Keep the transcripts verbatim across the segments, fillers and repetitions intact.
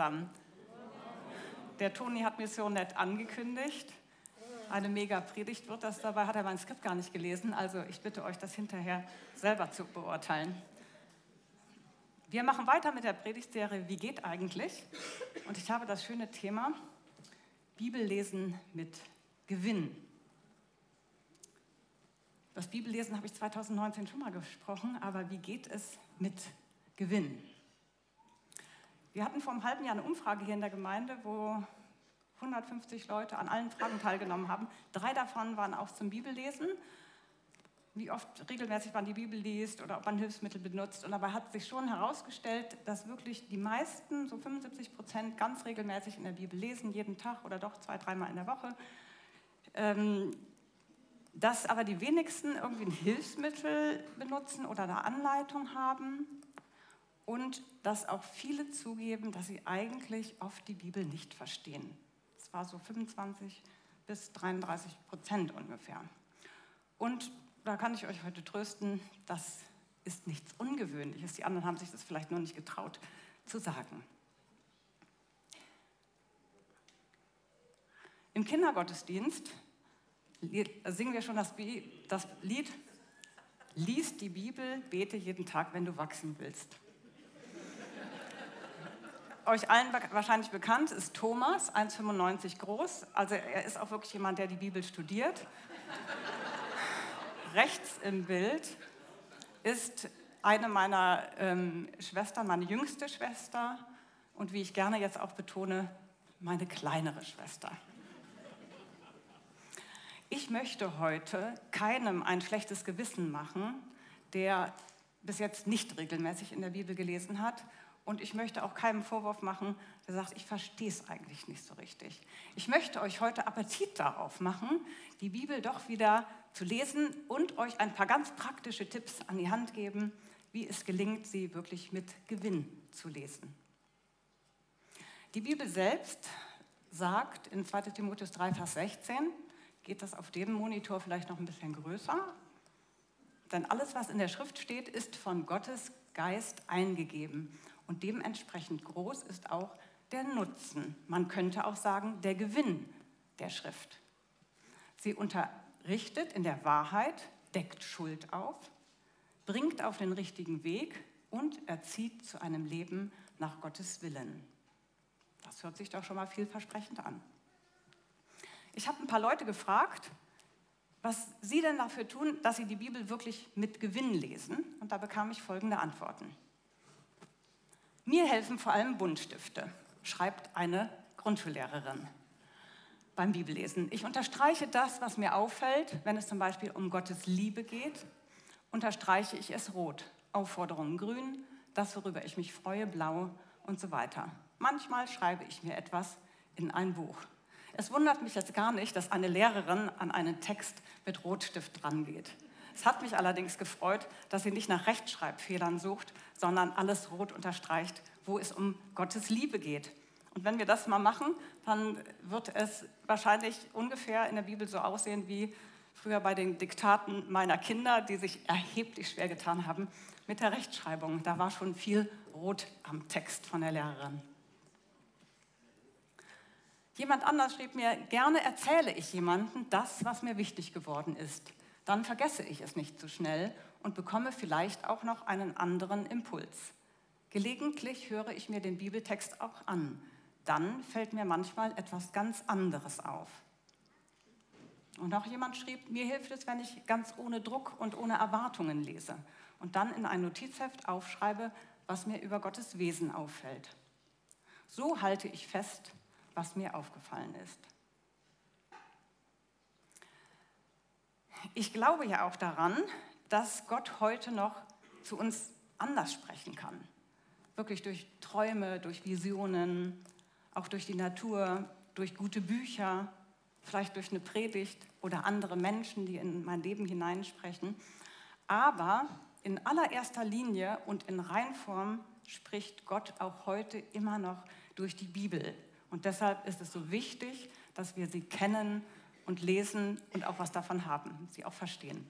zusammen. Der Toni hat mir so nett angekündigt. Eine mega Predigt wird das, dabei hat er mein Skript gar nicht gelesen, also ich bitte euch, das hinterher selber zu beurteilen. Wir machen weiter mit der Predigtserie Wie geht eigentlich? Und ich habe das schöne Thema Bibellesen mit Gewinn. Das Bibellesen habe ich zweitausendneunzehn schon mal gesprochen, aber wie geht es mit Gewinn? Wir hatten vor einem halben Jahr eine Umfrage hier in der Gemeinde, wo hundertfünfzig Leute an allen Fragen teilgenommen haben. Drei davon waren auch zum Bibellesen, wie oft regelmäßig man die Bibel liest oder ob man Hilfsmittel benutzt. Und dabei hat sich schon herausgestellt, dass wirklich die meisten, so fünfundsiebzig Prozent, ganz regelmäßig in der Bibel lesen, jeden Tag oder doch zwei, dreimal in der Woche. Ähm, dass aber die wenigsten irgendwie ein Hilfsmittel benutzen oder eine Anleitung haben. Und dass auch viele zugeben, dass sie eigentlich oft die Bibel nicht verstehen. Das war so fünfundzwanzig bis dreiunddreißig Prozent ungefähr. Und da kann ich euch heute trösten, das ist nichts Ungewöhnliches. Die anderen haben sich das vielleicht nur nicht getraut zu sagen. Im Kindergottesdienst singen wir schon das Lied Lies die Bibel, bete jeden Tag, wenn du wachsen willst. Euch allen wahrscheinlich bekannt ist Thomas, eins Komma fünfundneunzig groß. Also er ist auch wirklich jemand, der die Bibel studiert. Rechts im Bild ist eine meiner ähm, Schwestern, meine jüngste Schwester und wie ich gerne jetzt auch betone, meine kleinere Schwester. Ich möchte heute keinem ein schlechtes Gewissen machen, der bis jetzt nicht regelmäßig in der Bibel gelesen hat. Und ich möchte auch keinem Vorwurf machen, der sagt, ich verstehe es eigentlich nicht so richtig. Ich möchte euch heute Appetit darauf machen, die Bibel doch wieder zu lesen und euch ein paar ganz praktische Tipps an die Hand geben, wie es gelingt, sie wirklich mit Gewinn zu lesen. Die Bibel selbst sagt in zweiter Timotheus drei, Vers sechzehn, geht das auf dem Monitor vielleicht noch ein bisschen größer, denn alles, was in der Schrift steht, ist von Gottes Geist eingegeben. Und dementsprechend groß ist auch der Nutzen. Man könnte auch sagen, der Gewinn der Schrift. Sie unterrichtet in der Wahrheit, deckt Schuld auf, bringt auf den richtigen Weg und erzieht zu einem Leben nach Gottes Willen. Das hört sich doch schon mal vielversprechend an. Ich habe ein paar Leute gefragt, was sie denn dafür tun, dass sie die Bibel wirklich mit Gewinn lesen. Und da bekam ich folgende Antworten. Mir helfen vor allem Buntstifte, schreibt eine Grundschullehrerin beim Bibellesen. Ich unterstreiche das, was mir auffällt, wenn es zum Beispiel um Gottes Liebe geht, unterstreiche ich es rot, Aufforderungen grün, das, worüber ich mich freue, blau und so weiter. Manchmal schreibe ich mir etwas in ein Buch. Es wundert mich jetzt gar nicht, dass eine Lehrerin an einen Text mit Rotstift drangeht. Es hat mich allerdings gefreut, dass sie nicht nach Rechtschreibfehlern sucht, sondern alles rot unterstreicht, wo es um Gottes Liebe geht. Und wenn wir das mal machen, dann wird es wahrscheinlich ungefähr in der Bibel so aussehen wie früher bei den Diktaten meiner Kinder, die sich erheblich schwer getan haben mit der Rechtschreibung. Da war schon viel rot am Text von der Lehrerin. Jemand anders schrieb mir, gerne erzähle ich jemandem das, was mir wichtig geworden ist. Dann vergesse ich es nicht zu schnell und bekomme vielleicht auch noch einen anderen Impuls. Gelegentlich höre ich mir den Bibeltext auch an. Dann fällt mir manchmal etwas ganz anderes auf. Und noch jemand schrieb, mir hilft es, wenn ich ganz ohne Druck und ohne Erwartungen lese und dann in ein Notizheft aufschreibe, was mir über Gottes Wesen auffällt. So halte ich fest, was mir aufgefallen ist. Ich glaube ja auch daran, dass Gott heute noch zu uns anders sprechen kann. Wirklich durch Träume, durch Visionen, auch durch die Natur, durch gute Bücher, vielleicht durch eine Predigt oder andere Menschen, die in mein Leben hineinsprechen. Aber in allererster Linie und in Reinform spricht Gott auch heute immer noch durch die Bibel. Und deshalb ist es so wichtig, dass wir sie kennen und lesen und auch was davon haben, sie auch verstehen.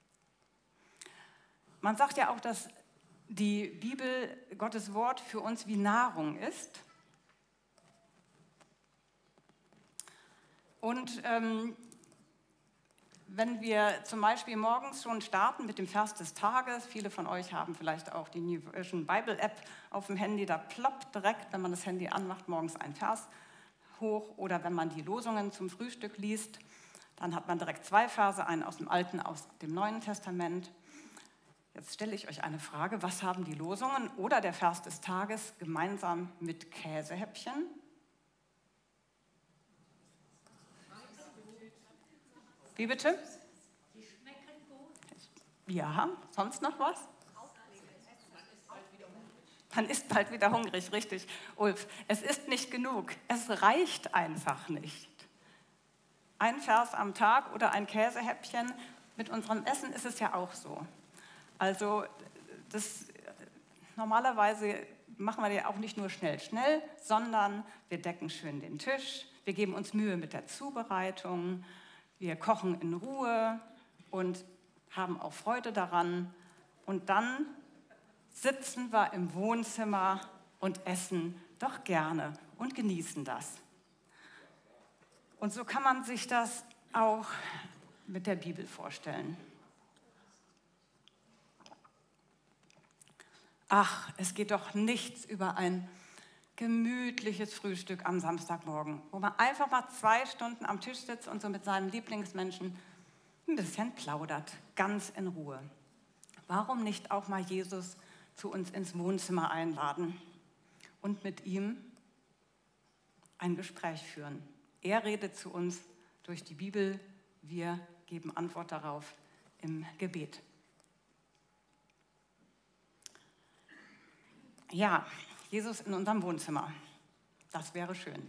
Man sagt ja auch, dass die Bibel, Gottes Wort, für uns wie Nahrung ist. Und ähm, wenn wir zum Beispiel morgens schon starten mit dem Vers des Tages, viele von euch haben vielleicht auch die New Version Bible App auf dem Handy, da ploppt direkt, wenn man das Handy anmacht, morgens ein Vers hoch. Oder wenn man die Losungen zum Frühstück liest, dann hat man direkt zwei Verse, einen aus dem Alten, aus dem Neuen Testament. Jetzt stelle ich euch eine Frage, was haben die Losungen oder der Vers des Tages gemeinsam mit Käsehäppchen? Wie bitte? Die schmecken gut. Ja, sonst noch was? Man ist bald wieder hungrig, richtig, Ulf. Es ist nicht genug, es reicht einfach nicht. Ein Vers am Tag oder ein Käsehäppchen, mit unserem Essen ist es ja auch so. Also das, normalerweise machen wir ja auch nicht nur schnell, schnell, sondern wir decken schön den Tisch, wir geben uns Mühe mit der Zubereitung, wir kochen in Ruhe und haben auch Freude daran. Und dann sitzen wir im Wohnzimmer und essen doch gerne und genießen das. Und so kann man sich das auch mit der Bibel vorstellen. Ach, es geht doch nichts über ein gemütliches Frühstück am Samstagmorgen, wo man einfach mal zwei Stunden am Tisch sitzt und so mit seinem Lieblingsmenschen ein bisschen plaudert, ganz in Ruhe. Warum nicht auch mal Jesus zu uns ins Wohnzimmer einladen und mit ihm ein Gespräch führen? Er redet zu uns durch die Bibel, wir geben Antwort darauf im Gebet. Ja, Jesus in unserem Wohnzimmer. Das wäre schön.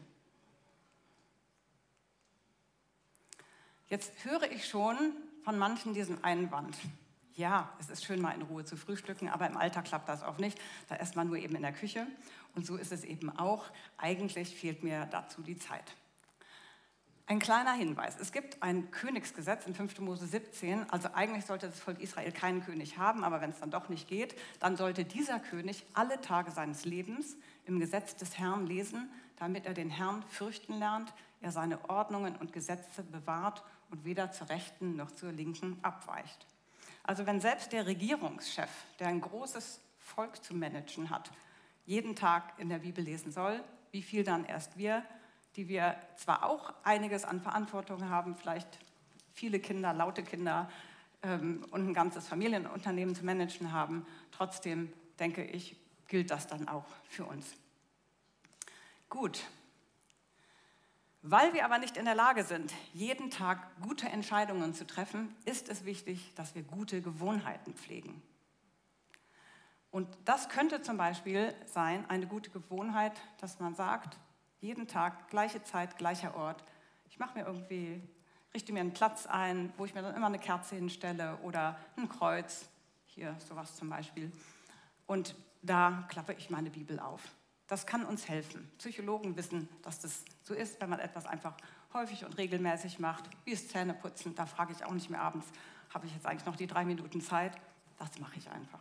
Jetzt höre ich schon von manchen diesen Einwand. Ja, es ist schön, mal in Ruhe zu frühstücken, aber im Alltag klappt das auch nicht. Da isst man nur eben in der Küche. Und so ist es eben auch. Eigentlich fehlt mir dazu die Zeit. Ein kleiner Hinweis. Es gibt ein Königsgesetz in fünfter Mose siebzehn. Also eigentlich sollte das Volk Israel keinen König haben, aber wenn es dann doch nicht geht, dann sollte dieser König alle Tage seines Lebens im Gesetz des Herrn lesen, damit er den Herrn fürchten lernt, er seine Ordnungen und Gesetze bewahrt und weder zur Rechten noch zur Linken abweicht. Also wenn selbst der Regierungschef, der ein großes Volk zu managen hat, jeden Tag in der Bibel lesen soll, wie viel dann erst wir, die wir zwar auch einiges an Verantwortung haben, vielleicht viele Kinder, laute Kinder ähm, und ein ganzes Familienunternehmen zu managen haben, trotzdem denke ich, gilt das dann auch für uns. Gut. Weil wir aber nicht in der Lage sind, jeden Tag gute Entscheidungen zu treffen, ist es wichtig, dass wir gute Gewohnheiten pflegen. Und das könnte zum Beispiel sein, eine gute Gewohnheit, dass man sagt, jeden Tag, gleiche Zeit, gleicher Ort. Ich mache mir irgendwie, richte mir einen Platz ein, wo ich mir dann immer eine Kerze hinstelle oder ein Kreuz, hier sowas zum Beispiel. Und da klappe ich meine Bibel auf. Das kann uns helfen. Psychologen wissen, dass das so ist, wenn man etwas einfach häufig und regelmäßig macht, wie das Zähneputzen. Da frage ich auch nicht mehr abends, habe ich jetzt eigentlich noch die drei Minuten Zeit? Das mache ich einfach.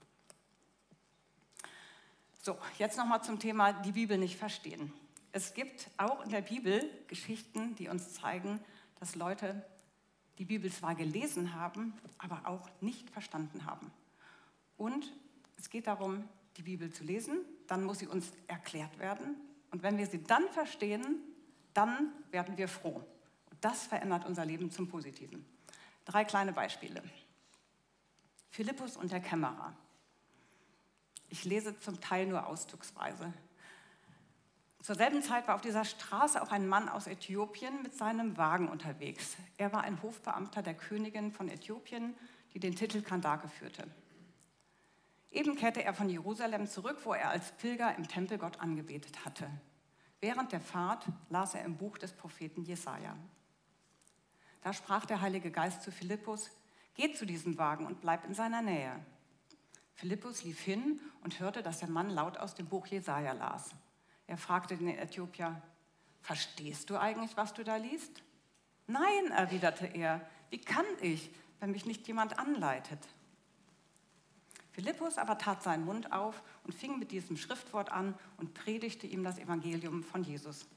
So, jetzt nochmal zum Thema die Bibel nicht verstehen. Es gibt auch in der Bibel Geschichten, die uns zeigen, dass Leute die Bibel zwar gelesen haben, aber auch nicht verstanden haben. Und es geht darum, die Bibel zu lesen, dann muss sie uns erklärt werden. Und wenn wir sie dann verstehen, dann werden wir froh. Und das verändert unser Leben zum Positiven. Drei kleine Beispiele. Philippus und der Kämmerer. Ich lese zum Teil nur auszugsweise. Zur selben Zeit war auf dieser Straße auch ein Mann aus Äthiopien mit seinem Wagen unterwegs. Er war ein Hofbeamter der Königin von Äthiopien, die den Titel Kandake führte. Eben kehrte er von Jerusalem zurück, wo er als Pilger im Tempel Gott angebetet hatte. Während der Fahrt las er im Buch des Propheten Jesaja. Da sprach der Heilige Geist zu Philippus: Geh zu diesem Wagen und bleib in seiner Nähe. Philippus lief hin und hörte, dass der Mann laut aus dem Buch Jesaja las. Er fragte den Äthiopier: Verstehst du eigentlich, was du da liest? Nein, erwiderte er. Wie kann ich, wenn mich nicht jemand anleitet? Philippus aber tat seinen Mund auf und fing mit diesem Schriftwort an und predigte ihm das Evangelium von Jesus.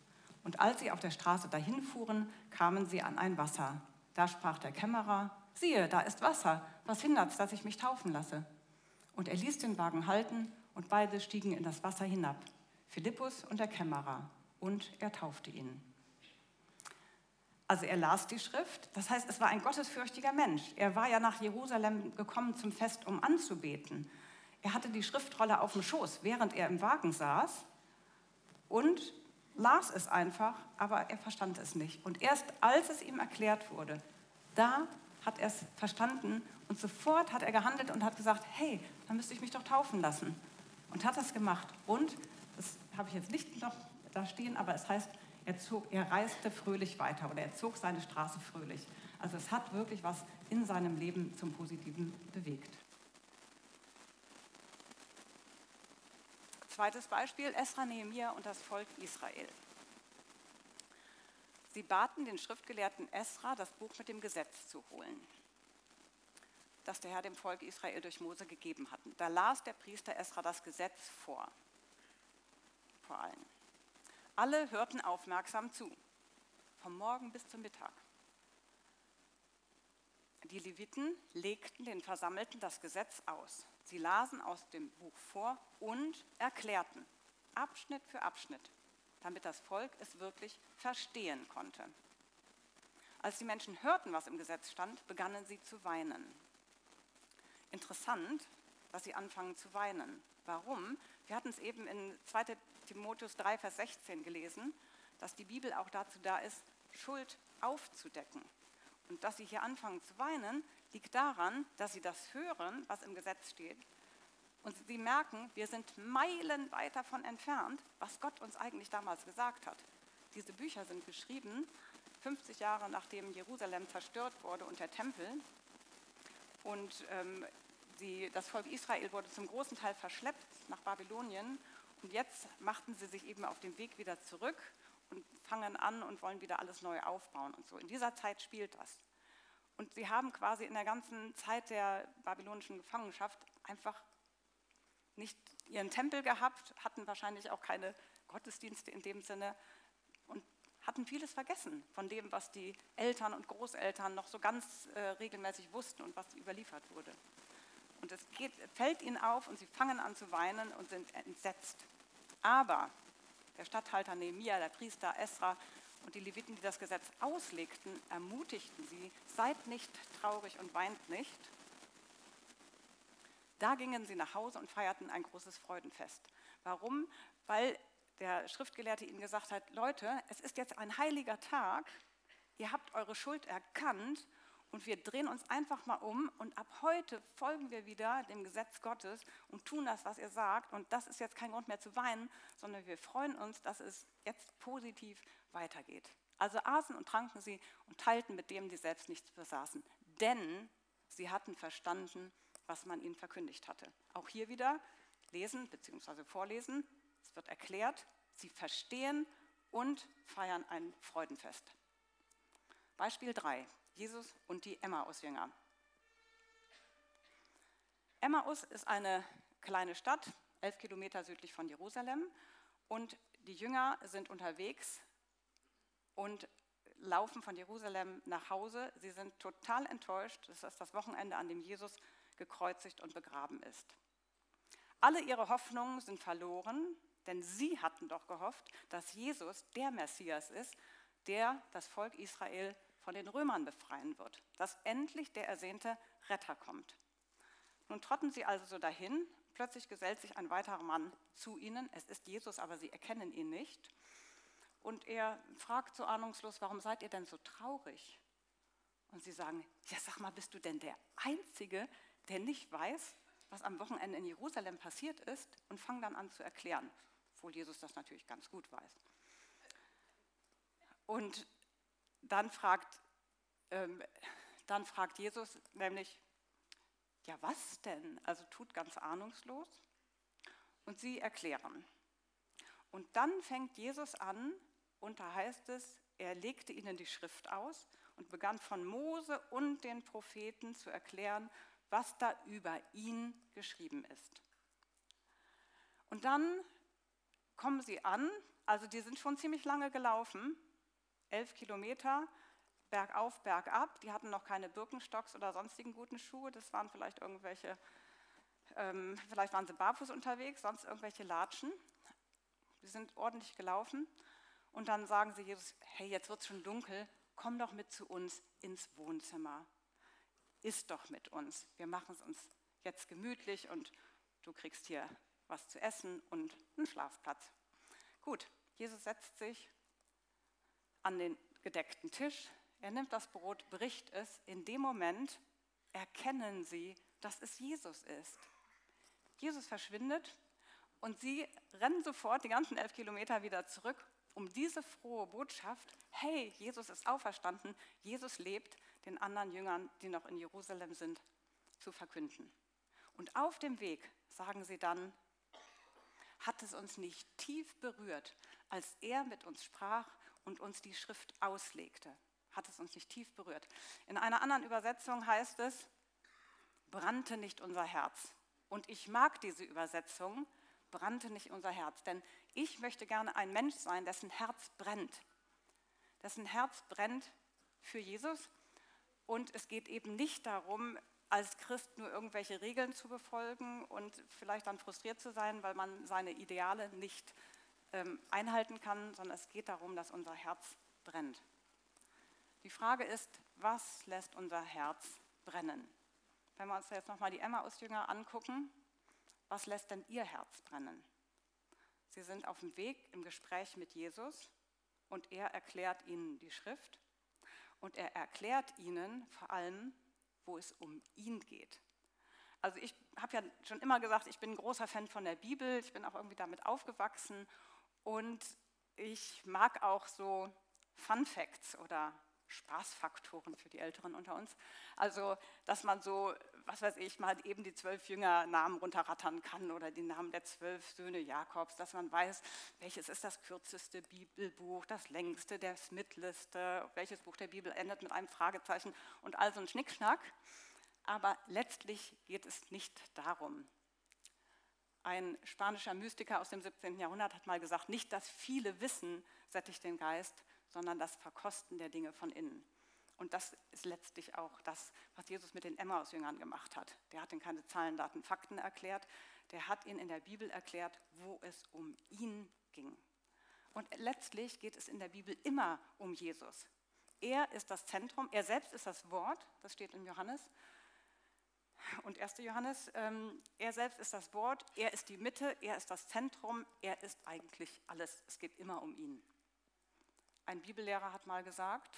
Und als sie auf der Straße dahin fuhren, kamen sie an ein Wasser. Da sprach der Kämmerer: Siehe, da ist Wasser, was hindert's, dass ich mich taufen lasse? Und er ließ den Wagen halten, und beide stiegen in das Wasser hinab, Philippus und der Kämmerer, und er taufte ihn. Also er las die Schrift, das heißt, es war ein gottesfürchtiger Mensch. Er war ja nach Jerusalem gekommen zum Fest, um anzubeten. Er hatte die Schriftrolle auf dem Schoß, während er im Wagen saß, und las es einfach, aber er verstand es nicht. Und erst als es ihm erklärt wurde, da hat er es verstanden und sofort hat er gehandelt und hat gesagt, hey, dann müsste ich mich doch taufen lassen. Und hat das gemacht. Und, das habe ich jetzt nicht noch da stehen, aber es heißt, er, zog, er reiste fröhlich weiter oder er zog seine Straße fröhlich. Also es hat wirklich was in seinem Leben zum Positiven bewegt. Zweites Beispiel, Esra, Nehemia und das Volk Israel. Sie baten den Schriftgelehrten Esra, das Buch mit dem Gesetz zu holen, das der Herr dem Volk Israel durch Mose gegeben hat. Da las der Priester Esra das Gesetz vor, vor allen. Alle hörten aufmerksam zu, vom Morgen bis zum Mittag. Die Leviten legten den Versammelten das Gesetz aus. Sie lasen aus dem Buch vor und erklärten, Abschnitt für Abschnitt, damit das Volk es wirklich verstehen konnte. Als die Menschen hörten, was im Gesetz stand, begannen sie zu weinen. Interessant, dass sie anfangen zu weinen. Warum? Wir hatten es eben in zweiter Timotheus drei, Vers sechzehn gelesen, dass die Bibel auch dazu da ist, Schuld aufzudecken. Und dass sie hier anfangen zu weinen, liegt daran, dass sie das hören, was im Gesetz steht. Und sie merken, wir sind meilenweit davon entfernt, was Gott uns eigentlich damals gesagt hat. Diese Bücher sind geschrieben, fünfzig Jahre nachdem Jerusalem zerstört wurde und der Tempel. Und ähm, die, das Volk Israel wurde zum großen Teil verschleppt nach Babylonien. Und jetzt machten sie sich eben auf den Weg wieder zurück und fangen an und wollen wieder alles neu aufbauen und so. In dieser Zeit spielt das. Und sie haben quasi in der ganzen Zeit der babylonischen Gefangenschaft einfach nicht ihren Tempel gehabt, hatten wahrscheinlich auch keine Gottesdienste in dem Sinne und hatten vieles vergessen von dem, was die Eltern und Großeltern noch so ganz äh, regelmäßig wussten und was überliefert wurde. Und es geht, fällt ihnen auf und sie fangen an zu weinen und sind entsetzt. Aber der Statthalter Nehemia, der Priester Esra und die Leviten, die das Gesetz auslegten, ermutigten sie, seid nicht traurig und weint nicht. Da gingen sie nach Hause und feierten ein großes Freudenfest. Warum? Weil der Schriftgelehrte ihnen gesagt hat, Leute, es ist jetzt ein heiliger Tag, ihr habt eure Schuld erkannt und wir drehen uns einfach mal um und ab heute folgen wir wieder dem Gesetz Gottes und tun das, was ihr sagt. Und das ist jetzt kein Grund mehr zu weinen, sondern wir freuen uns, dass es jetzt positiv weitergeht. Also aßen und tranken sie und teilten mit dem, die selbst nichts besaßen. Denn sie hatten verstanden, was man ihnen verkündigt hatte. Auch hier wieder lesen bzw. vorlesen. Es wird erklärt, sie verstehen und feiern ein Freudenfest. Beispiel drei. Jesus und die Emmaus-Jünger. Emmaus ist eine kleine Stadt, elf Kilometer südlich von Jerusalem. Und die Jünger sind unterwegs und laufen von Jerusalem nach Hause. Sie sind total enttäuscht. Das ist das Wochenende, an dem Jesus gekreuzigt und begraben ist. Alle ihre Hoffnungen sind verloren, denn sie hatten doch gehofft, dass Jesus der Messias ist, der das Volk Israel von den Römern befreien wird, dass endlich der ersehnte Retter kommt. Nun trotten sie also so dahin, plötzlich gesellt sich ein weiterer Mann zu ihnen, es ist Jesus, aber sie erkennen ihn nicht. Und er fragt so ahnungslos, warum seid ihr denn so traurig? Und sie sagen, ja sag mal, bist du denn der Einzige, der nicht weiß, was am Wochenende in Jerusalem passiert ist? Und fangen dann an zu erklären, obwohl Jesus das natürlich ganz gut weiß. Und dann fragt, ähm, dann fragt Jesus nämlich, ja was denn? Also tut ganz ahnungslos. Und sie erklären. Und dann fängt Jesus an, und da heißt es, er legte ihnen die Schrift aus und begann von Mose und den Propheten zu erklären, was da über ihn geschrieben ist. Und dann kommen sie an, also die sind schon ziemlich lange gelaufen, elf Kilometer, bergauf, bergab. Die hatten noch keine Birkenstocks oder sonstigen guten Schuhe, das waren vielleicht irgendwelche, ähm, vielleicht waren sie barfuß unterwegs, sonst irgendwelche Latschen. Sie sind ordentlich gelaufen und dann sagen sie Jesus, hey, jetzt wird es schon dunkel, komm doch mit zu uns ins Wohnzimmer. Iss doch mit uns, wir machen es uns jetzt gemütlich und du kriegst hier was zu essen und einen Schlafplatz. Gut, Jesus setzt sich an den gedeckten Tisch, er nimmt das Brot, bricht es. In dem Moment erkennen sie, dass es Jesus ist. Jesus verschwindet und sie rennen sofort die ganzen elf Kilometer wieder zurück, um diese frohe Botschaft, hey, Jesus ist auferstanden, Jesus lebt, den anderen Jüngern, die noch in Jerusalem sind, zu verkünden. Und auf dem Weg sagen sie dann, hat es uns nicht tief berührt, als er mit uns sprach und uns die Schrift auslegte. Hat es uns nicht tief berührt. In einer anderen Übersetzung heißt es, brannte nicht unser Herz. Und ich mag diese Übersetzung, brannte nicht unser Herz. Denn ich möchte gerne ein Mensch sein, dessen Herz brennt. Dessen Herz brennt für Jesus. Und es geht eben nicht darum, als Christ nur irgendwelche Regeln zu befolgen und vielleicht dann frustriert zu sein, weil man seine Ideale nicht ähm, einhalten kann, sondern es geht darum, dass unser Herz brennt. Die Frage ist, was lässt unser Herz brennen? Wenn wir uns jetzt nochmal die Emmaus-Jünger angucken, was lässt denn ihr Herz brennen? Sie sind auf dem Weg im Gespräch mit Jesus und er erklärt ihnen die Schrift und er erklärt ihnen vor allem, wo es um ihn geht. Also ich habe ja schon immer gesagt, ich bin ein großer Fan von der Bibel, ich bin auch irgendwie damit aufgewachsen und ich mag auch so Fun Facts oder Spaßfaktoren für die Älteren unter uns. Also, dass man so, was weiß ich, mal eben die zwölf Jünger-Namen runterrattern kann oder die Namen der zwölf Söhne Jakobs, dass man weiß, welches ist das kürzeste Bibelbuch, das längste, das mittleste, welches Buch der Bibel endet mit einem Fragezeichen und all so ein Schnickschnack. Aber letztlich geht es nicht darum. Ein spanischer Mystiker aus dem siebzehnten Jahrhundert hat mal gesagt, nicht das viele Wissen sättigt den Geist, sondern das Verkosten der Dinge von innen. Und das ist letztlich auch das, was Jesus mit den Emmaus-Jüngern gemacht hat. Der hat ihnen keine Zahlen, Daten, Fakten erklärt, der hat ihnen in der Bibel erklärt, wo es um ihn ging. Und letztlich geht es in der Bibel immer um Jesus. Er ist das Zentrum, er selbst ist das Wort, das steht in Johannes und erster Johannes. Ähm, er selbst ist das Wort, er ist die Mitte, er ist das Zentrum, er ist eigentlich alles. Es geht immer um ihn. Ein Bibellehrer hat mal gesagt,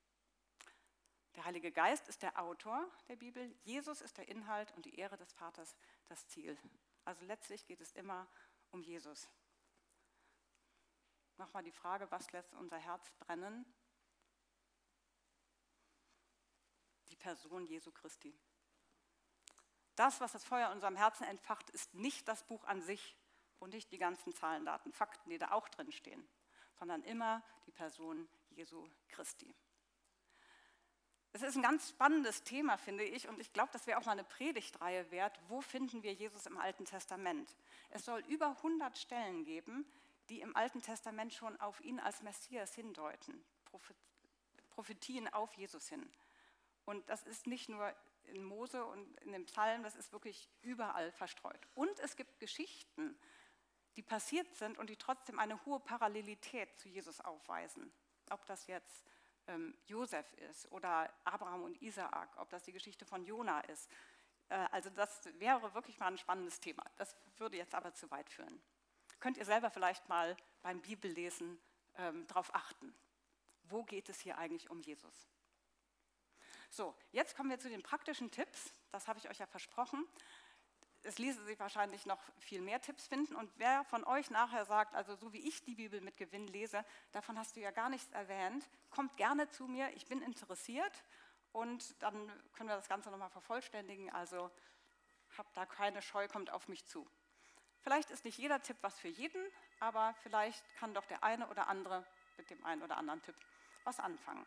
der Heilige Geist ist der Autor der Bibel, Jesus ist der Inhalt und die Ehre des Vaters das Ziel. Also letztlich geht es immer um Jesus. Nochmal die Frage, was lässt unser Herz brennen? Die Person Jesu Christi. Das, was das Feuer in unserem Herzen entfacht, ist nicht das Buch an sich und nicht die ganzen Zahlen, Daten, Fakten, die da auch drin stehen, sondern immer die Person Jesu Christi. Es ist ein ganz spannendes Thema, finde ich, und ich glaube, das wäre auch mal eine Predigtreihe wert. Wo finden wir Jesus im Alten Testament? Es soll über hundert Stellen geben, die im Alten Testament schon auf ihn als Messias hindeuten, Prophetien auf Jesus hin. Und das ist nicht nur in Mose und in dem Psalm, das ist wirklich überall verstreut. Und es gibt Geschichten, die passiert sind und die trotzdem eine hohe Parallelität zu Jesus aufweisen. Ob das jetzt ähm, Josef ist oder Abraham und Isaak, ob das die Geschichte von Jona ist. Äh, also das wäre wirklich mal ein spannendes Thema. Das würde jetzt aber zu weit führen. Könnt ihr selber vielleicht mal beim Bibellesen ähm, darauf achten. Wo geht es hier eigentlich um Jesus? So, jetzt kommen wir zu den praktischen Tipps. Das habe ich euch ja versprochen. Es ließe sich wahrscheinlich noch viel mehr Tipps finden. Und wer von euch nachher sagt, also so wie ich die Bibel mit Gewinn lese, davon hast du ja gar nichts erwähnt, kommt gerne zu mir, ich bin interessiert. Und dann können wir das Ganze nochmal vervollständigen. Also habt da keine Scheu, kommt auf mich zu. Vielleicht ist nicht jeder Tipp was für jeden, aber vielleicht kann doch der eine oder andere mit dem einen oder anderen Tipp was anfangen.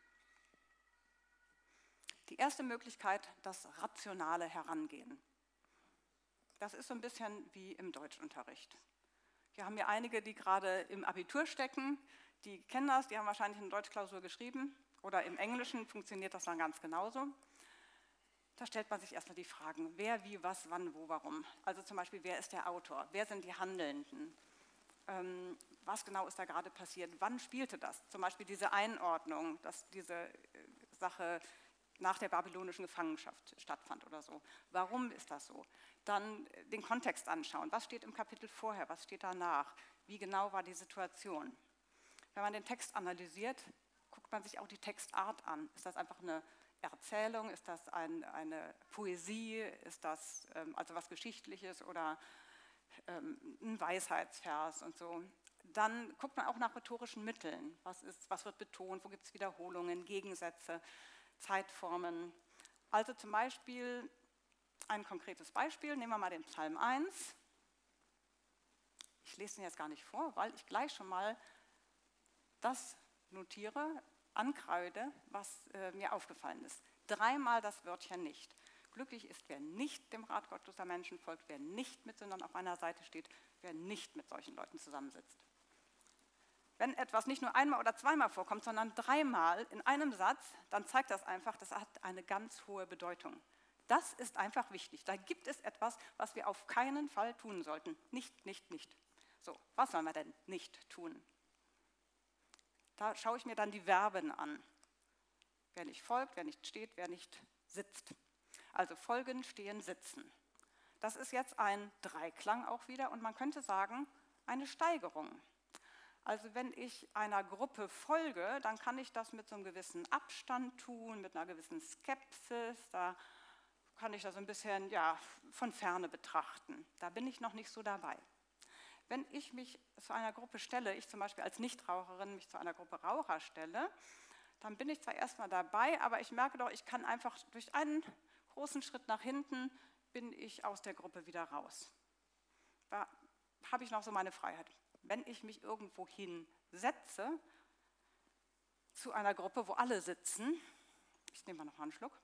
Die erste Möglichkeit, das rationale Herangehen. Das ist so ein bisschen wie im Deutschunterricht. Wir haben hier einige, die gerade im Abitur stecken, die kennen das, die haben wahrscheinlich eine Deutschklausur geschrieben oder im Englischen funktioniert das dann ganz genauso. Da stellt man sich erstmal die Fragen, wer, wie, was, wann, wo, warum. Also zum Beispiel, wer ist der Autor, wer sind die Handelnden, ähm, was genau ist da gerade passiert, wann spielte das? Zum Beispiel diese Einordnung, dass diese äh, Sache nach der babylonischen Gefangenschaft stattfand oder so. Warum ist das so? Dann den Kontext anschauen. Was steht im Kapitel vorher? Was steht danach? Wie genau war die Situation? Wenn man den Text analysiert, guckt man sich auch die Textart an. Ist das einfach eine Erzählung? Ist das ein, eine Poesie? Ist das ähm, also was Geschichtliches oder ähm, ein Weisheitsvers und so? Dann guckt man auch nach rhetorischen Mitteln. Was ist, was wird betont? Wo gibt es Wiederholungen, Gegensätze? Zeitformen. Also zum Beispiel ein konkretes Beispiel, nehmen wir mal den Psalm eins. Ich lese ihn jetzt gar nicht vor, weil ich gleich schon mal das notiere, ankreide, was äh, mir aufgefallen ist. Dreimal das Wörtchen nicht. Glücklich ist, wer nicht dem Rat gottloser Menschen folgt, wer nicht mit Sündern auf einer Seite steht, wer nicht mit solchen Leuten zusammensitzt. Wenn etwas nicht nur einmal oder zweimal vorkommt, sondern dreimal in einem Satz, dann zeigt das einfach, das hat eine ganz hohe Bedeutung. Das ist einfach wichtig. Da gibt es etwas, was wir auf keinen Fall tun sollten. Nicht, nicht, nicht. So, was sollen wir denn nicht tun? Da schaue ich mir dann die Verben an. Wer nicht folgt, wer nicht steht, wer nicht sitzt. Also folgen, stehen, sitzen. Das ist jetzt ein Dreiklang auch wieder und man könnte sagen, eine Steigerung. Also wenn ich einer Gruppe folge, dann kann ich das mit so einem gewissen Abstand tun, mit einer gewissen Skepsis, da kann ich das ein bisschen ja, von Ferne betrachten. Da bin ich noch nicht so dabei. Wenn ich mich zu einer Gruppe stelle, ich zum Beispiel als Nichtraucherin mich zu einer Gruppe Raucher stelle, dann bin ich zwar erstmal dabei, aber ich merke doch, ich kann einfach durch einen großen Schritt nach hinten, bin ich aus der Gruppe wieder raus. Da habe ich noch so meine Freiheit. Wenn ich mich irgendwo hinsetze, zu einer Gruppe, wo alle sitzen, ich nehme mal noch einen Schluck,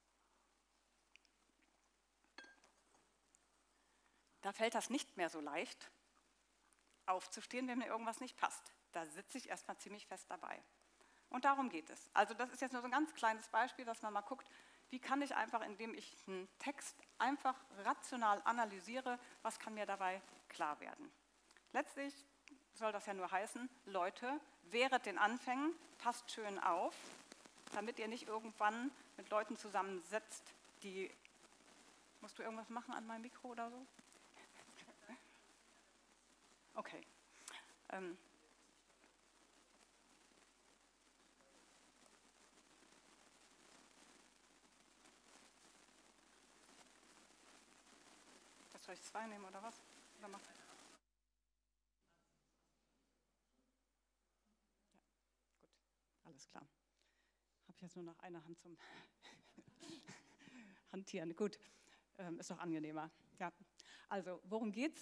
da fällt das nicht mehr so leicht, aufzustehen, wenn mir irgendwas nicht passt. Da sitze ich erstmal ziemlich fest dabei. Und darum geht es. Also das ist jetzt nur so ein ganz kleines Beispiel, dass man mal guckt, wie kann ich einfach, indem ich einen Text einfach rational analysiere, was kann mir dabei klar werden. Letztlich soll das ja nur heißen, Leute, während den Anfängen, passt schön auf, damit ihr nicht irgendwann mit Leuten zusammensetzt, die, musst du irgendwas machen an meinem Mikro oder so? Okay. Ähm. Das soll ich zwei nehmen oder was? Oder mach? Alles klar. Habe ich jetzt nur noch eine Hand zum Hantieren. Gut, ähm, ist doch angenehmer. Ja. Also, worum geht's?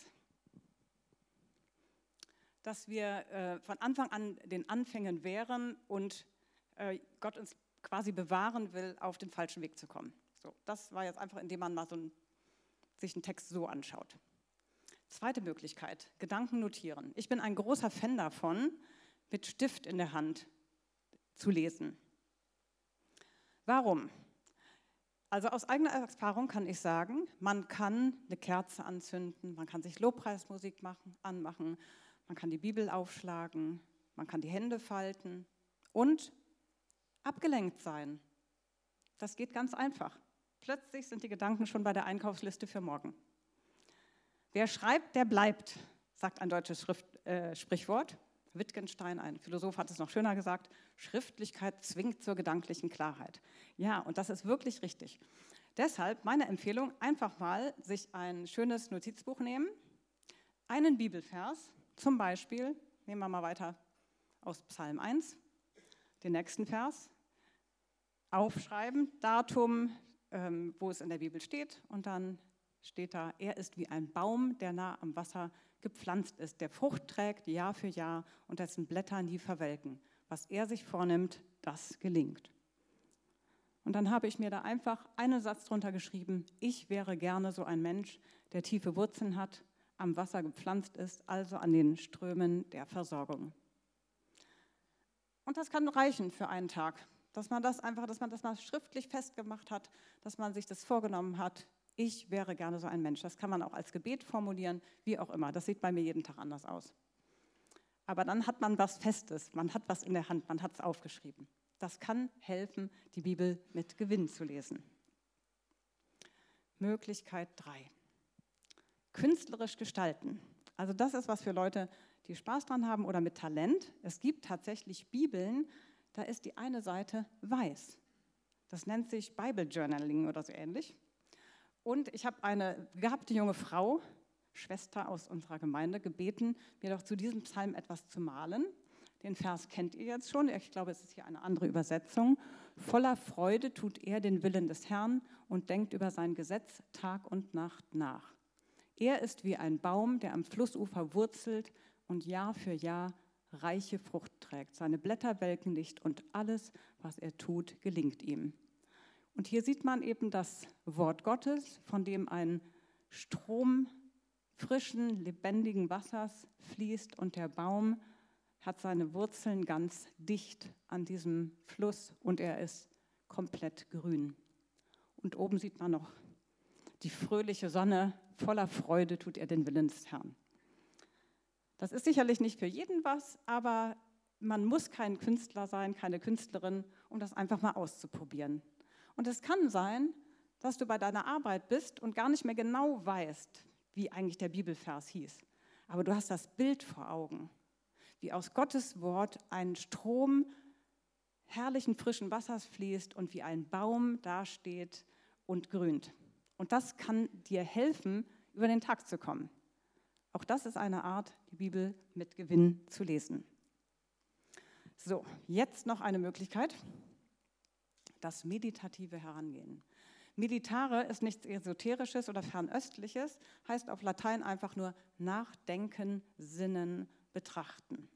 Dass wir äh, von Anfang an den Anfängen wären und äh, Gott uns quasi bewahren will, auf den falschen Weg zu kommen. So, das war jetzt einfach, indem man mal so ein, sich einen Text so anschaut. Zweite Möglichkeit, Gedanken notieren. Ich bin ein großer Fan davon, mit Stift in der Hand zu lesen. Warum? Also aus eigener Erfahrung kann ich sagen, man kann eine Kerze anzünden, man kann sich Lobpreismusik machen, anmachen, man kann die Bibel aufschlagen, man kann die Hände falten und abgelenkt sein. Das geht ganz einfach. Plötzlich sind die Gedanken schon bei der Einkaufsliste für morgen. Wer schreibt, der bleibt, sagt ein deutsches Schrift, äh, Sprichwort. Wittgenstein, ein Philosoph, hat es noch schöner gesagt, Schriftlichkeit zwingt zur gedanklichen Klarheit. Ja, und das ist wirklich richtig. Deshalb meine Empfehlung, einfach mal sich ein schönes Notizbuch nehmen, einen Bibelvers, zum Beispiel, nehmen wir mal weiter aus Psalm eins, den nächsten Vers, aufschreiben, Datum, ähm, wo es in der Bibel steht, und dann steht da, er ist wie ein Baum, der nah am Wasser gepflanzt ist, der Frucht trägt Jahr für Jahr und dessen Blätter nie verwelken. Was er sich vornimmt, das gelingt. Und dann habe ich mir da einfach einen Satz drunter geschrieben, ich wäre gerne so ein Mensch, der tiefe Wurzeln hat, am Wasser gepflanzt ist, also an den Strömen der Versorgung. Und das kann reichen für einen Tag, dass man das einfach, dass man das mal schriftlich festgemacht hat, dass man sich das vorgenommen hat. Ich wäre gerne so ein Mensch. Das kann man auch als Gebet formulieren, wie auch immer. Das sieht bei mir jeden Tag anders aus. Aber dann hat man was Festes, man hat was in der Hand, man hat es aufgeschrieben. Das kann helfen, die Bibel mit Gewinn zu lesen. Möglichkeit drei. Künstlerisch gestalten. Also das ist was für Leute, die Spaß dran haben oder mit Talent. Es gibt tatsächlich Bibeln, da ist die eine Seite weiß. Das nennt sich Bible Journaling oder so ähnlich. Und ich habe eine begabte junge Frau, Schwester aus unserer Gemeinde, gebeten, mir doch zu diesem Psalm etwas zu malen. Den Vers kennt ihr jetzt schon, ich glaube, es ist hier eine andere Übersetzung. Voller Freude tut er den Willen des Herrn und denkt über sein Gesetz Tag und Nacht nach. Er ist wie ein Baum, der am Flussufer wurzelt und Jahr für Jahr reiche Frucht trägt. Seine Blätter welken nicht und alles, was er tut, gelingt ihm. Und hier sieht man eben das Wort Gottes, von dem ein Strom frischen, lebendigen Wassers fließt und der Baum hat seine Wurzeln ganz dicht an diesem Fluss und er ist komplett grün. Und oben sieht man noch die fröhliche Sonne, voller Freude tut er den Willen des Herrn. Das ist sicherlich nicht für jeden was, aber man muss kein Künstler sein, keine Künstlerin, um das einfach mal auszuprobieren. Und es kann sein, dass du bei deiner Arbeit bist und gar nicht mehr genau weißt, wie eigentlich der Bibelvers hieß. Aber du hast das Bild vor Augen, wie aus Gottes Wort ein Strom herrlichen, frischen Wassers fließt und wie ein Baum dasteht und grünt. Und das kann dir helfen, über den Tag zu kommen. Auch das ist eine Art, die Bibel mit Gewinn zu lesen. So, jetzt noch eine Möglichkeit, das meditative Herangehen. Meditare ist nichts Esoterisches oder Fernöstliches, heißt auf Latein einfach nur nachdenken, sinnen, betrachten.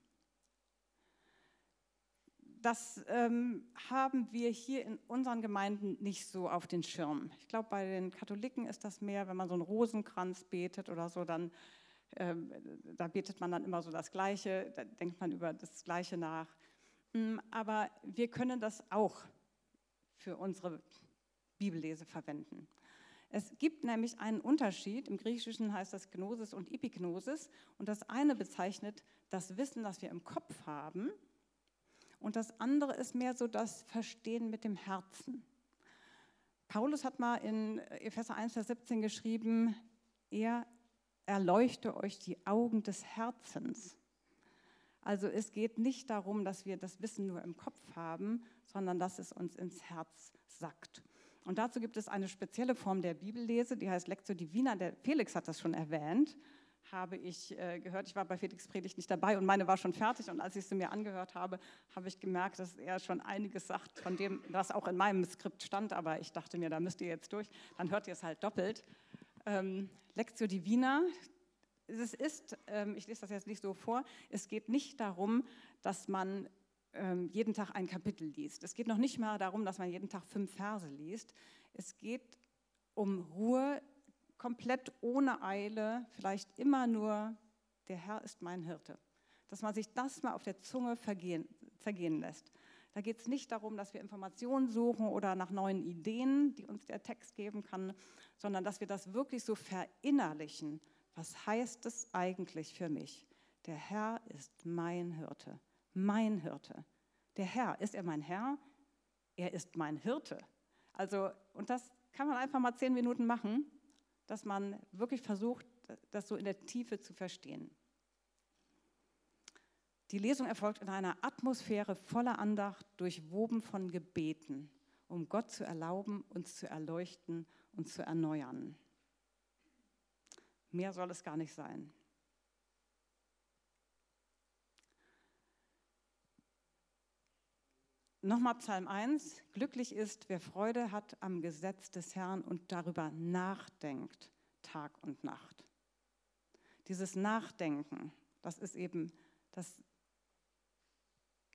Das ähm, haben wir hier in unseren Gemeinden nicht so auf den Schirm. Ich glaube, bei den Katholiken ist das mehr, wenn man so einen Rosenkranz betet oder so, dann ähm, da betet man dann immer so das Gleiche, da denkt man über das Gleiche nach. Aber wir können das auch für unsere Bibellese verwenden. Es gibt nämlich einen Unterschied, im Griechischen heißt das Gnosis und Epignosis, und das eine bezeichnet das Wissen, das wir im Kopf haben, und das andere ist mehr so das Verstehen mit dem Herzen. Paulus hat mal in Epheser eins, Vers siebzehn geschrieben, er erleuchte euch die Augen des Herzens. Also es geht nicht darum, dass wir das Wissen nur im Kopf haben, sondern dass es uns ins Herz sackt. Und dazu gibt es eine spezielle Form der Bibellese, die heißt Lectio Divina. Der Felix hat das schon erwähnt, habe ich äh, gehört. Ich war bei Felix' Predigt nicht dabei und meine war schon fertig. Und als ich sie mir angehört habe, habe ich gemerkt, dass er schon einiges sagt von dem, was auch in meinem Skript stand. Aber ich dachte mir, da müsst ihr jetzt durch, dann hört ihr es halt doppelt. Ähm, Lectio Divina. Es ist, ähm, ich lese das jetzt nicht so vor, es geht nicht darum, dass man ähm, jeden Tag ein Kapitel liest. Es geht noch nicht mal darum, dass man jeden Tag fünf Verse liest. Es geht um Ruhe, komplett ohne Eile, vielleicht immer nur, der Herr ist mein Hirte. Dass man sich das mal auf der Zunge vergehen, zergehen lässt. Da geht es nicht darum, dass wir Informationen suchen oder nach neuen Ideen, die uns der Text geben kann, sondern dass wir das wirklich so verinnerlichen. Was heißt es eigentlich für mich? Der Herr ist mein Hirte, mein Hirte. Der Herr, ist er mein Herr? Er ist mein Hirte. Also, und das kann man einfach mal zehn Minuten machen, dass man wirklich versucht, das so in der Tiefe zu verstehen. Die Lesung erfolgt in einer Atmosphäre voller Andacht, durchwoben von Gebeten, um Gott zu erlauben, uns zu erleuchten und zu erneuern. Mehr soll es gar nicht sein. Nochmal Psalm eins. Glücklich ist, wer Freude hat am Gesetz des Herrn und darüber nachdenkt, Tag und Nacht. Dieses Nachdenken, das ist eben das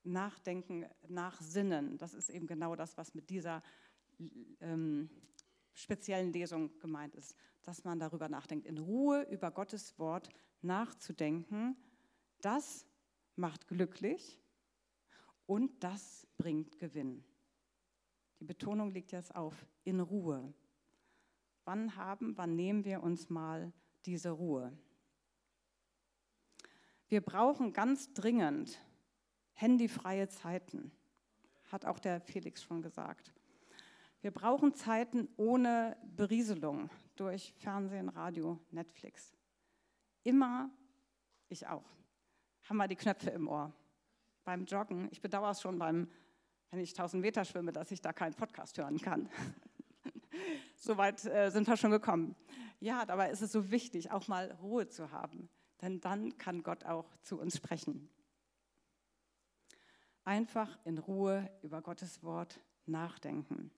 Nachdenken, Nachsinnen. Das ist eben genau das, was mit dieser ähm, speziellen Lesung gemeint ist, dass man darüber nachdenkt, in Ruhe über Gottes Wort nachzudenken. Das macht glücklich und das bringt Gewinn. Die Betonung liegt jetzt auf in Ruhe. Wann haben, wann nehmen wir uns mal diese Ruhe? Wir brauchen ganz dringend handyfreie Zeiten, hat auch der Felix schon gesagt. Wir brauchen Zeiten ohne Berieselung durch Fernsehen, Radio, Netflix. Immer, ich auch, haben wir die Knöpfe im Ohr. Beim Joggen, ich bedauere es schon, beim, wenn ich tausend Meter schwimme, dass ich da keinen Podcast hören kann. Soweit äh, sind wir schon gekommen. Ja, dabei ist es so wichtig, auch mal Ruhe zu haben, denn dann kann Gott auch zu uns sprechen. Einfach in Ruhe über Gottes Wort nachdenken.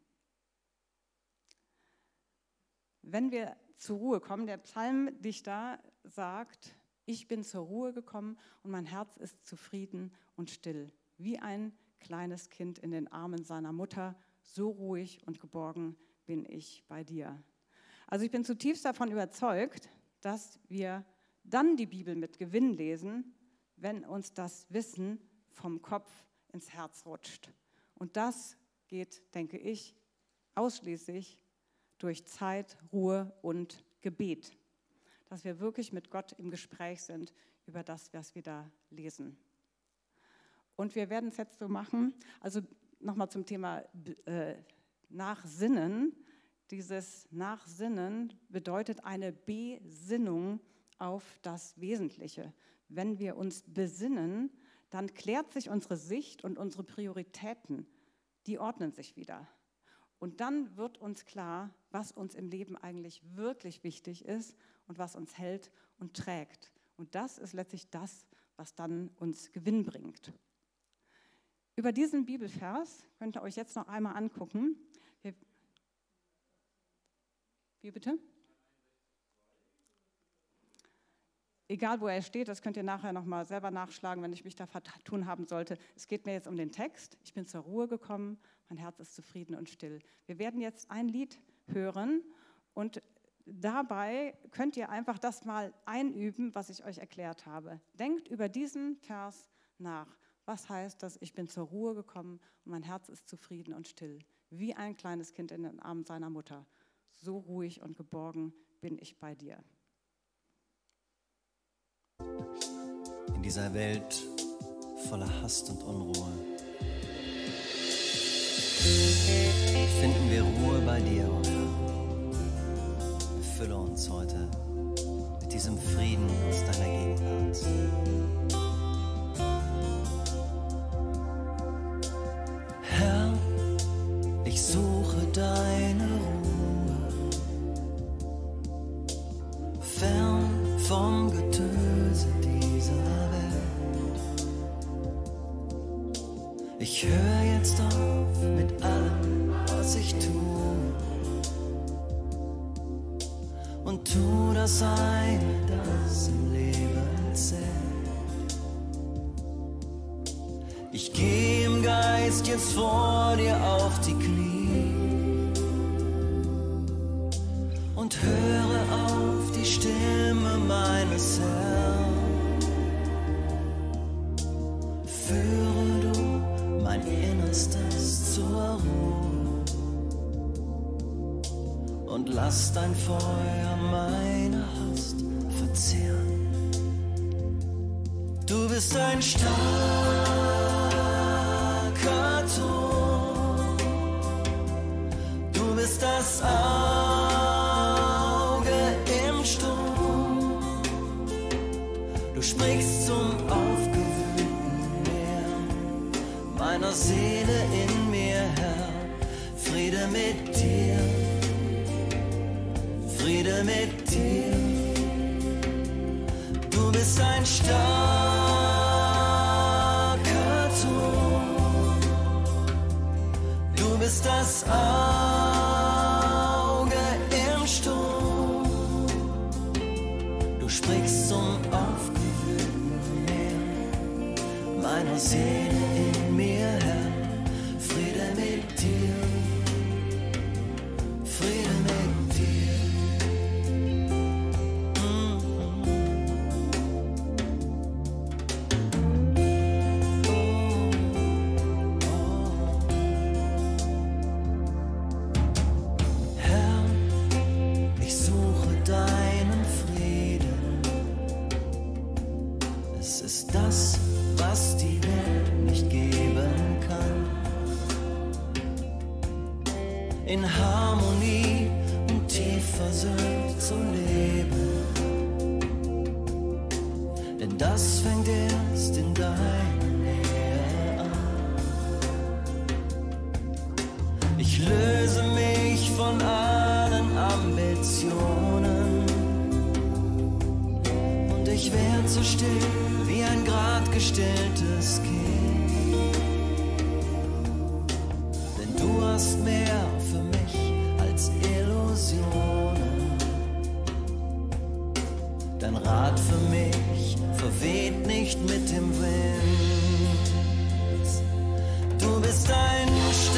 Wenn wir zur Ruhe kommen, der Psalmdichter sagt, ich bin zur Ruhe gekommen und mein Herz ist zufrieden und still, wie ein kleines Kind in den Armen seiner Mutter, so ruhig und geborgen bin ich bei dir. Also ich bin zutiefst davon überzeugt, dass wir dann die Bibel mit Gewinn lesen, wenn uns das Wissen vom Kopf ins Herz rutscht. Und das geht, denke ich, ausschließlich durch Zeit, Ruhe und Gebet. Dass wir wirklich mit Gott im Gespräch sind über das, was wir da lesen. Und wir werden es jetzt so machen, also nochmal zum Thema äh, Nachsinnen. Dieses Nachsinnen bedeutet eine Besinnung auf das Wesentliche. Wenn wir uns besinnen, dann klärt sich unsere Sicht und unsere Prioritäten, die ordnen sich wieder. Und dann wird uns klar, was uns im Leben eigentlich wirklich wichtig ist und was uns hält und trägt. Und das ist letztlich das, was dann uns Gewinn bringt. Über diesen Bibelvers könnt ihr euch jetzt noch einmal angucken. Wir, wie bitte? Egal, wo er steht, das könnt ihr nachher nochmal selber nachschlagen, wenn ich mich da vertun haben sollte. Es geht mir jetzt um den Text. Ich bin zur Ruhe gekommen, mein Herz ist zufrieden und still. Wir werden jetzt ein Lied hören und dabei könnt ihr einfach das mal einüben, was ich euch erklärt habe. Denkt über diesen Vers nach. Was heißt das? Ich bin zur Ruhe gekommen und mein Herz ist zufrieden und still. Wie ein kleines Kind in den Armen seiner Mutter. So ruhig und geborgen bin ich bei dir. In dieser Welt voller Hast und Unruhe finden wir Ruhe bei dir, oh Herr. Erfülle uns heute mit diesem Frieden aus deiner Gegenwart. Herr, ich suche deine Ruhe, fern vom Getöse dieser Welt. Ich höre jetzt auf mit allem, was ich tue, und tu das eine, das im Leben zählt. Ich gehe im Geist jetzt vor dir auf die Knie und höre auf die Stimme meines Herrn. Führe du mein Innerstes zur Ruhe und lass dein Feuer meine Hast verzehren. Du bist ein starker Turm, du bist das Auge im Sturm, du sprichst zum aufgewühlten Meer meiner Seele in mir, Herr. Friede mit dir, Friede mit dir, du bist ein starker Turm, du bist das Auge im Sturm, du sprichst zum aufgewühlten Meer meiner Seele in mir, Herr. Friede mit dir, Friede mit dir. in Harmonie und tief versöhnt zu leben. Denn das fängt erst in deiner Nähe an. Ich löse mich von allen Ambitionen und ich werd so still wie ein grad gestilltes Kind. Denn du hast mehr für mich als Illusionen. Dein Rat für mich verweht nicht mit dem Wind. Du bist ein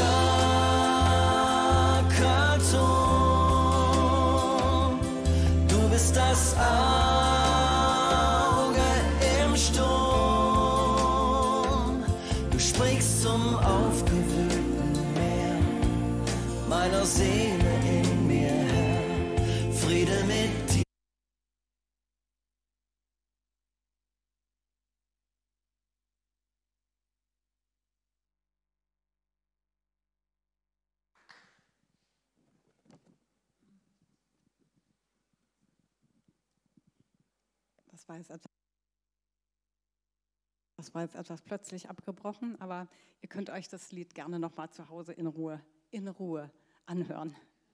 starker Turm. Du bist das Auge im Sturm. Du sprichst zum aufgewühlten Meer meiner Seele in mir, Herr. Friede mit dir. Das war jetzt etwas, das war jetzt etwas plötzlich abgebrochen, aber ihr könnt euch das Lied gerne noch mal zu Hause in Ruhe, in Ruhe anhören.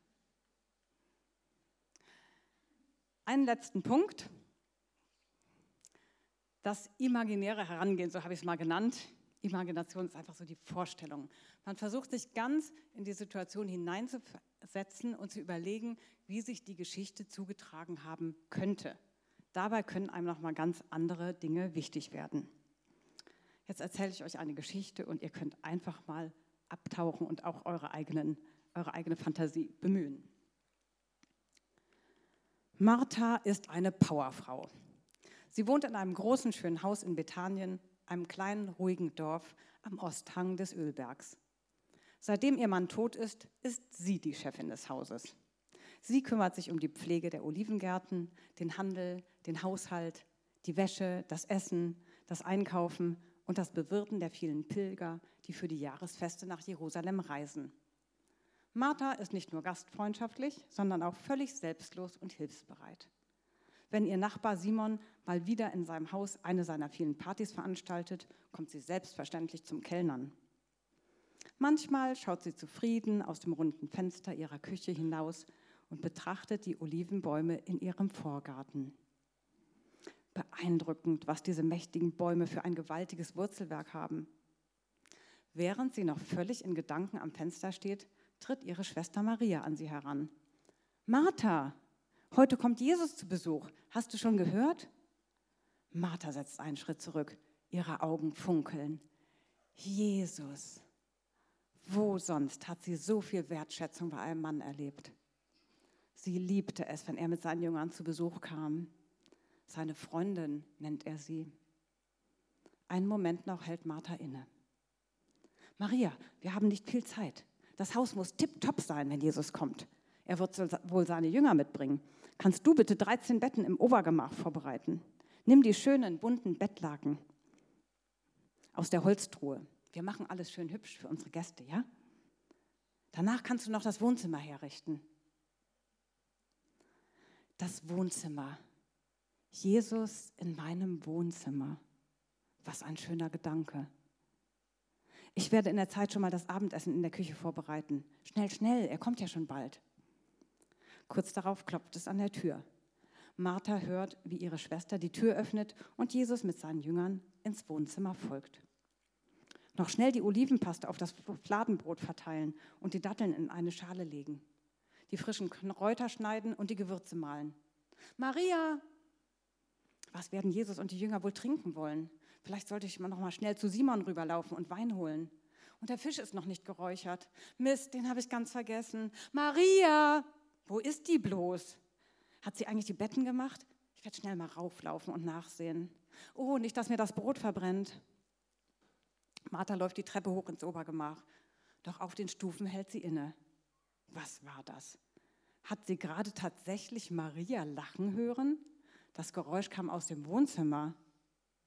Einen letzten Punkt. Das imaginäre Herangehen, so habe ich es mal genannt. Imagination ist einfach so die Vorstellung. Man versucht sich ganz in die Situation hineinzusetzen und zu überlegen, wie sich die Geschichte zugetragen haben könnte. Dabei können einem noch mal ganz andere Dinge wichtig werden. Jetzt erzähle ich euch eine Geschichte und ihr könnt einfach mal abtauchen und auch eure, eigenen, eure eigene Fantasie bemühen. Martha ist eine Powerfrau. Sie wohnt in einem großen, schönen Haus in Bethanien, einem kleinen, ruhigen Dorf am Osthang des Ölbergs. Seitdem ihr Mann tot ist, ist sie die Chefin des Hauses. Sie kümmert sich um die Pflege der Olivengärten, den Handel, den Haushalt, die Wäsche, das Essen, das Einkaufen und das Bewirten der vielen Pilger, die für die Jahresfeste nach Jerusalem reisen. Martha ist nicht nur gastfreundschaftlich, sondern auch völlig selbstlos und hilfsbereit. Wenn ihr Nachbar Simon mal wieder in seinem Haus eine seiner vielen Partys veranstaltet, kommt sie selbstverständlich zum Kellnern. Manchmal schaut sie zufrieden aus dem runden Fenster ihrer Küche hinaus und betrachtet die Olivenbäume in ihrem Vorgarten. Beeindruckend, was diese mächtigen Bäume für ein gewaltiges Wurzelwerk haben. Während sie noch völlig in Gedanken am Fenster steht, tritt ihre Schwester Maria an sie heran. Martha, heute kommt Jesus zu Besuch. Hast du schon gehört? Martha setzt einen Schritt zurück. Ihre Augen funkeln. Jesus. Wo sonst hat sie so viel Wertschätzung bei einem Mann erlebt? Sie liebte es, wenn er mit seinen Jüngern zu Besuch kam. Seine Freundin nennt er sie. Einen Moment noch hält Martha inne. Maria, wir haben nicht viel Zeit. Das Haus muss tipptopp sein, wenn Jesus kommt. Er wird wohl seine Jünger mitbringen. Kannst du bitte dreizehn Betten im Obergemach vorbereiten? Nimm die schönen, bunten Bettlaken aus der Holztruhe. Wir machen alles schön hübsch für unsere Gäste, ja? Danach kannst du noch das Wohnzimmer herrichten. Das Wohnzimmer. Jesus in meinem Wohnzimmer. Was ein schöner Gedanke. Ich werde in der Zeit schon mal das Abendessen in der Küche vorbereiten. Schnell, schnell, er kommt ja schon bald. Kurz darauf klopft es an der Tür. Martha hört, wie ihre Schwester die Tür öffnet und Jesus mit seinen Jüngern ins Wohnzimmer folgt. Noch schnell die Olivenpaste auf das Fladenbrot verteilen und die Datteln in eine Schale legen. Die frischen Kräuter schneiden und die Gewürze mahlen. Maria! Was werden Jesus und die Jünger wohl trinken wollen? Vielleicht sollte ich mal noch mal schnell zu Simon rüberlaufen und Wein holen. Und der Fisch ist noch nicht geräuchert. Mist, den habe ich ganz vergessen. Maria! Wo ist die bloß? Hat sie eigentlich die Betten gemacht? Ich werde schnell mal rauflaufen und nachsehen. Oh, nicht, dass mir das Brot verbrennt. Martha läuft die Treppe hoch ins Obergemach. Doch auf den Stufen hält sie inne. Was war das? Hat sie gerade tatsächlich Maria lachen hören? Das Geräusch kam aus dem Wohnzimmer.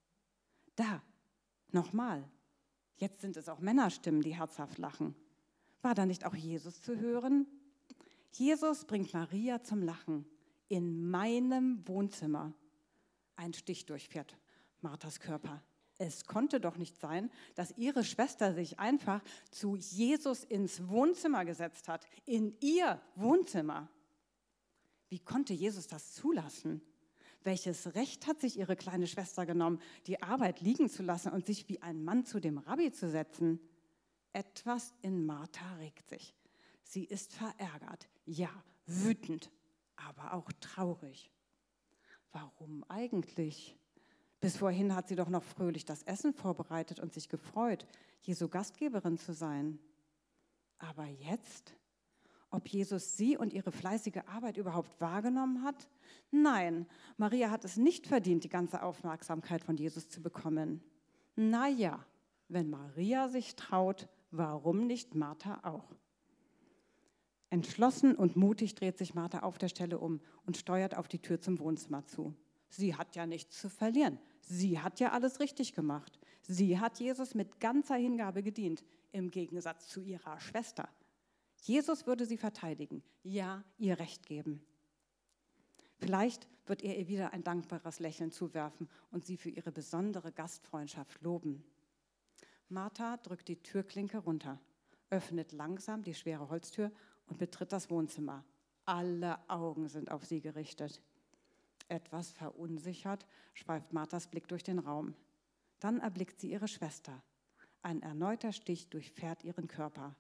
Da, nochmal. Jetzt sind es auch Männerstimmen, die herzhaft lachen. War da nicht auch Jesus zu hören? Jesus bringt Maria zum Lachen in meinem Wohnzimmer. Ein Stich durchfährt Marthas Körper. Es konnte doch nicht sein, dass ihre Schwester sich einfach zu Jesus ins Wohnzimmer gesetzt hat, in ihr Wohnzimmer. Wie konnte Jesus das zulassen? Welches Recht hat sich ihre kleine Schwester genommen, die Arbeit liegen zu lassen und sich wie ein Mann zu dem Rabbi zu setzen? Etwas in Martha regt sich. Sie ist verärgert, ja, wütend, aber auch traurig. Warum eigentlich? Bis vorhin hat sie doch noch fröhlich das Essen vorbereitet und sich gefreut, Jesu Gastgeberin zu sein. Aber jetzt? Ob Jesus sie und ihre fleißige Arbeit überhaupt wahrgenommen hat? Nein, Maria hat es nicht verdient, die ganze Aufmerksamkeit von Jesus zu bekommen. Na ja, wenn Maria sich traut, warum nicht Martha auch? Entschlossen und mutig dreht sich Martha auf der Stelle um und steuert auf die Tür zum Wohnzimmer zu. Sie hat ja nichts zu verlieren. Sie hat ja alles richtig gemacht. Sie hat Jesus mit ganzer Hingabe gedient, im Gegensatz zu ihrer Schwester. Jesus würde sie verteidigen, ja, ihr Recht geben. Vielleicht wird er ihr wieder ein dankbares Lächeln zuwerfen und sie für ihre besondere Gastfreundschaft loben. Martha drückt die Türklinke runter, öffnet langsam die schwere Holztür und betritt das Wohnzimmer. Alle Augen sind auf sie gerichtet. Etwas verunsichert schweift Marthas Blick durch den Raum. Dann erblickt sie ihre Schwester. Ein erneuter Stich durchfährt ihren Körper.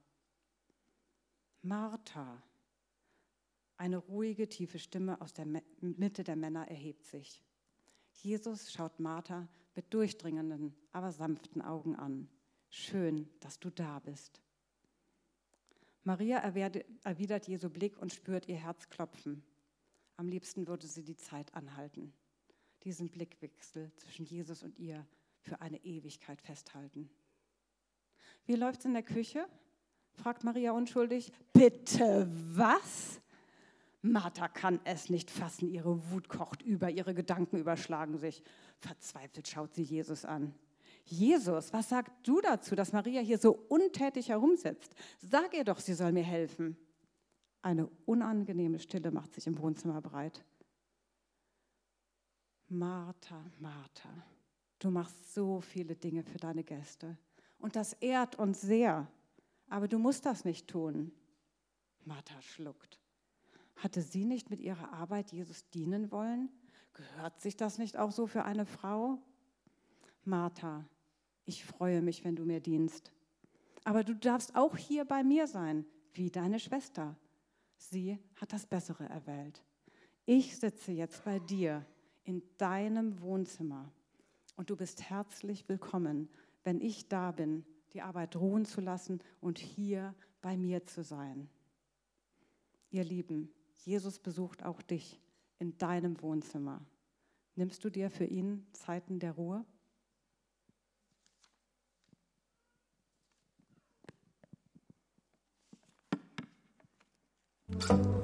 Martha. Eine ruhige, tiefe Stimme aus der Mitte der Männer erhebt sich. Jesus schaut Martha mit durchdringenden, aber sanften Augen an. Schön, dass du da bist. Maria erwidert Jesu Blick und spürt ihr Herz klopfen. Am liebsten würde sie die Zeit anhalten, diesen Blickwechsel zwischen Jesus und ihr für eine Ewigkeit festhalten. Wie läuft's in der Küche? Fragt Maria unschuldig. Bitte was? Martha kann es nicht fassen, ihre Wut kocht über, ihre Gedanken überschlagen sich. Verzweifelt schaut sie Jesus an. Jesus, was sagst du dazu, dass Maria hier so untätig herumsitzt? Sag ihr doch, sie soll mir helfen. Eine unangenehme Stille macht sich im Wohnzimmer breit. Martha, Martha, du machst so viele Dinge für deine Gäste. Und das ehrt uns sehr. Aber du musst das nicht tun. Martha schluckt. Hatte sie nicht mit ihrer Arbeit Jesus dienen wollen? Gehört sich das nicht auch so für eine Frau? Martha, ich freue mich, wenn du mir dienst. Aber du darfst auch hier bei mir sein, wie deine Schwester. Sie hat das Bessere erwählt. Ich sitze jetzt bei dir in deinem Wohnzimmer und du bist herzlich willkommen, wenn ich da bin, die Arbeit ruhen zu lassen und hier bei mir zu sein. Ihr Lieben, Jesus besucht auch dich in deinem Wohnzimmer. Nimmst du dir für ihn Zeiten der Ruhe? Thank you.